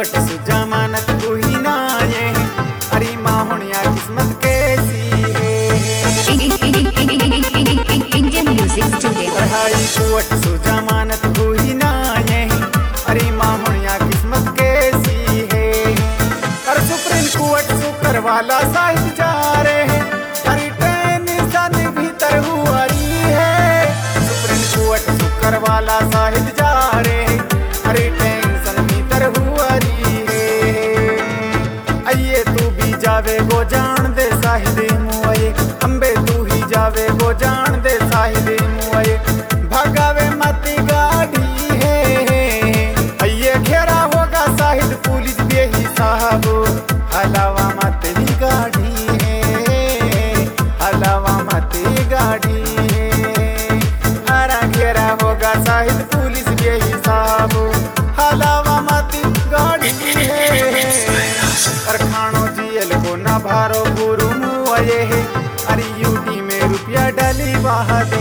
कुवट सु जमानत कोई ना ये अरे माँ होनिया किस्मत कैसी है। इंडियन म्यूजिक स्टूडियो पढ़ाई कुवट सु जमानत कोई ना ये अरे माँ होनिया किस्मत कैसी है। और सुप्रीम कोर्ट सु करवाला साहिब जा रहे हैं अरे टेंशन भीतर हुआ है। सुप्रीम कोर्ट सु करवाला साहिब जा रहे हैं अरे टेंशन भीतर हुआ है। आइए तू भी जावे गो जान दे साहिदे मुआए अंबे तू ही जावे गो जान दे साहिदे मुआए भगावे मत गाड़ी है। आइए घेरा होगा साहिद पुलिस दे ही साहब हलावा मत ही गाड़ी है हलावा मत ही गाड़ी है। अरा घेरा होगा साहिद पुलिस दे ही साहब हलावा मत गाड़ी है। अरखानो जेल को न भारो गुरु मुआए है अरे यूटी में रुपया डाली वहा दे।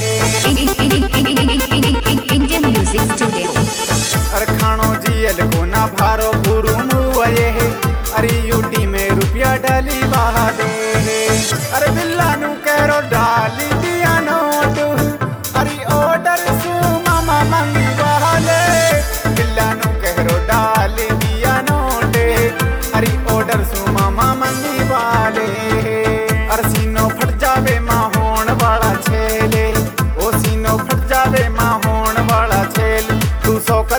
इंडियन म्यूजिक स्टूडियो अरखानो जेल को न भारो गुरु मुआए है अरे यूटी में रुपया डाली वहा दे। अरे बिल्ला नु करो डाली दिया नोट अरे ऑर्डर सु मामा मंगी वाले बिल्ला नु करो डाली दिया नोट अरे ऑर्डर सु मामा मंगी वाले। अरे सीनो फट जावे माँ होन वाला छेले ओ सीनो फट जावे माँ होन वाला छेल तू सौ का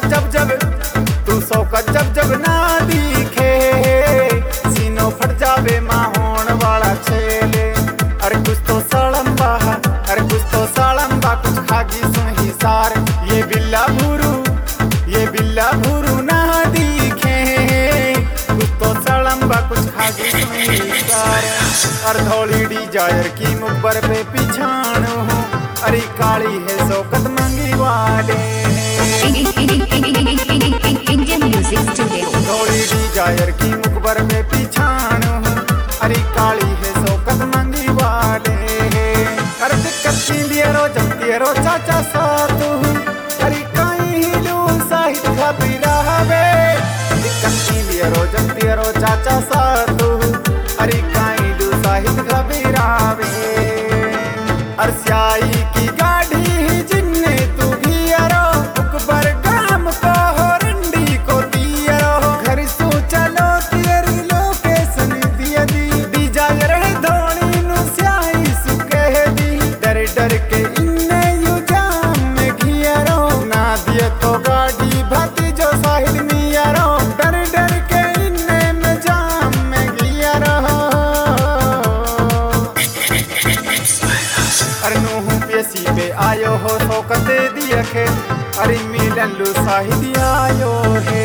जब जब ना दिखे सीनो फट जावे माँ होन वाला छेले। अरे कुछ तो सालम्बा कुछ खागी सुन ही सार ये बिल्ला भूरू ना दिखे कुछ तो सालम्बा कुछ खागी सुन ही सार। और धौली डिजायर की मुब्बर पे पिछाण हूँ अरे काली है शौकत मंगी वाले। इंडियन म्यूजिक स्टूडियो धौली डिजायर की मुखबर में पिछाण हूँ अरे काली है शौकत मंगी वाले। अरे दिक्कत दियरो जमतियरो चाचा साथ हूँ अरे कहीं हिलू साहिद घबरावे दिक्कत दियरो जमतियरो चाचा साथ हूँ अरे कहीं हिलू साहिद घबरावे। अरस्याई की गाड़ी जिन्ने तू घियरो उकबर गाम को हो रंडी को दियरो घर सो चलो तेरी लोकेशन दिया दी डिजायर धोनी नु स्याई सु कह दी डर के इन्ने यू जाम में घियरो ना दिए तो गाड़ी भाती जो साहिल मियरो डर के इन्ने में जाम में घियरो। अरे नूहू पेशी पे आयो हो शौकत दिया खे अरे मिलन लू साहिद आयो है।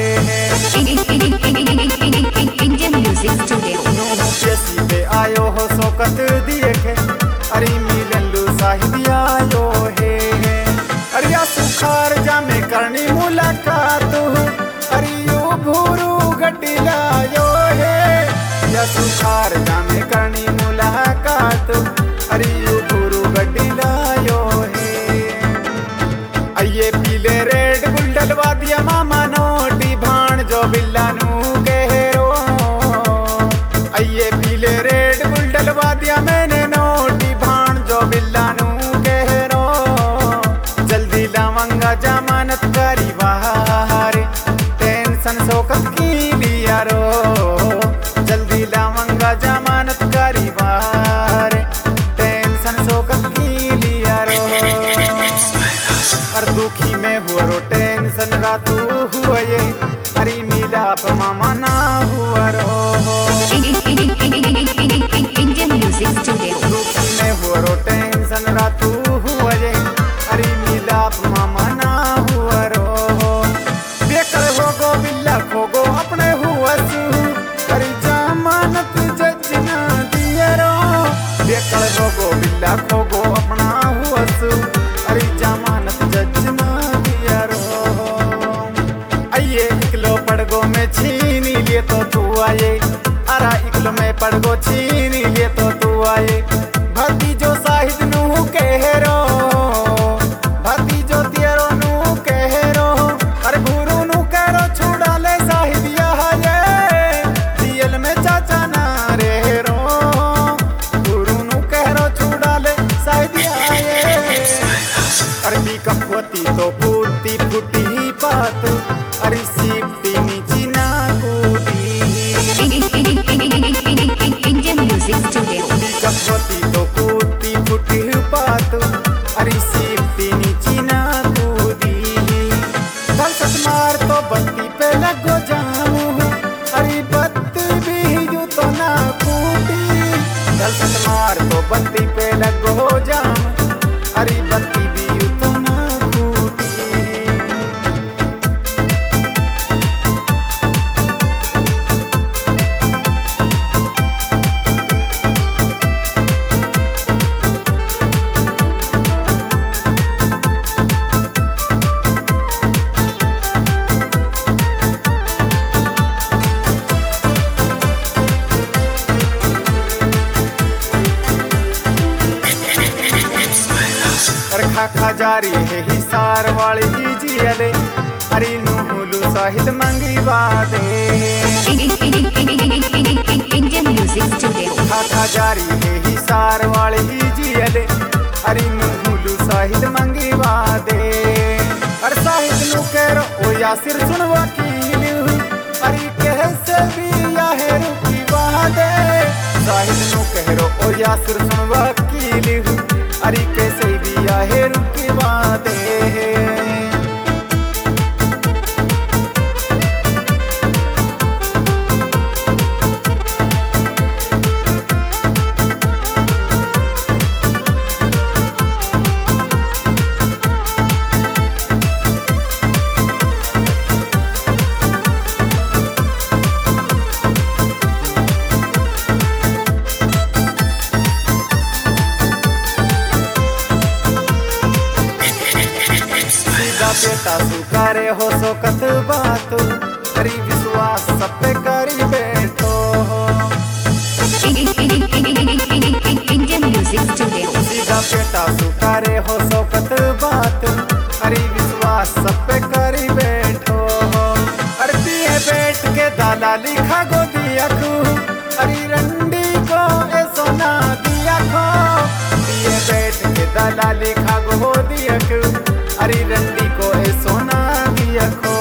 इंडियन म्यूजिक स्टूडियो नूहू पेशी पे आयो हो शौकत दिए खे अरे मिलन लू साहिद आयो है। अरे या सुखार जामे करनी मुलाकात अरे यो भूरू गड्डी लायो है। या सुखार जामे करनी मुलाकात अरे यो भूरू गड्डी लायो है। आइए पीले रेड बुल डलवा दिया मामा नोटी भाण जो बिल्ला नू कहो। आइए पीले रेड बुल डलवा दिया मैंने नोटी भाण जो बिल्ला नू कहो। जल्दी लावंगा जमानत करी बाहर टेंशन शौकत की लिया रो जल्दी लावंगा जमानत करी बाहर टेंशन शौकत की लिया रो। और दुखी में हुआ रो टेंशन रातू हुआ ये अरे मिलाप मामा ना हुआ रो। इंडियन म्यूजिक स्टूडियो दुखी में हुआ रो टेंशन रातू हुआ ये अरे मिलाप मामा ना हुआ रो। बेकर हो गो बिल्ला खो गो अपने हुआ सू अरे जमानत जज ना दिया रो। बेकर हो गो बिल्ला खो गो अपना हुआ सू अरे जमानत जज ना दिया रो। आइए इकलो पड़गो में छीन लिए तो तू आए अरा इकलो में पड़गो छीन लिए तो तू आए। भर्ती जो साहिद नू कह रो भर्ती जो तेरो नू कह रो अरे गुरु नू कह रो छुड़ा ले साहिद या अरबी कपवती तो पूती फुटी बात अरे सीपटी नीची ना कूदी Indian Music Studio. कपवती तो पूती फुटी बात अरे सीपटी नीची ना कूदी दलसत मार तो बत्ती पे लगो जाऊं अरे बत्ती भी यूं तो ना फूटी दलसत मार तो बत्ती पे लगो जाऊं अरे बत्ती भी यूं तो ना फूटी खा जारी है हिसार वाली जी अले अरे नूहुलू साहिद मंगी बादे Indian Music Studio. खा जारी है हिसार वाली जी अले अरे नूहुलू साहिद मंगी बादे अरे साहिद नु करो ओ यासिर सुन वकील अरे कैसे भी या है रुकी बादे साहिद नु करो ओ यासिर सुन वकील अरे कैसे भी या है रुकी बादे बेटा सुकारे हो सोकत बात करी विश्वास सब पे करी बैठो Indian Music Studio. सीधा बेटा सुकारे हो सोकत बात करी विश्वास सब पे करी बैठो अरे दिए बैठ के दलाली खा गो दिया खू अरे रंडी को ए सोना दिया खो दिए बैठ के दलाली खा गो दिया खू अरे रंडी को ए सोना दिया खो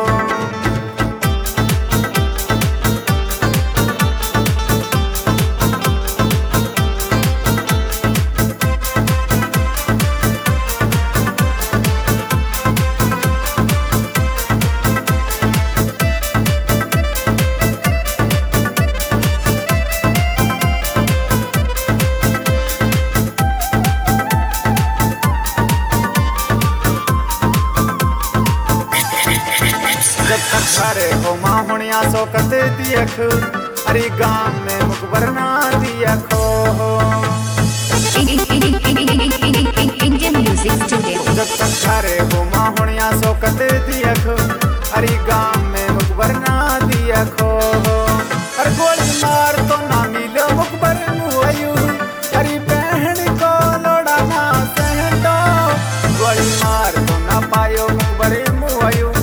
घरे हो माहुनिया सोकत दियख अरे गांव में मुकबर ना दियखो Indian Music Studio. जब तक घरे हो माहुनिया सोकत दियख अरे गांव में मुकबर ना दियखो अरे गोली मार तो ना मिलो मुकबर मुआयु अरे बहन को लोड़ा ना सहटो गोली मार तो ना पायो मुकबर मुआयु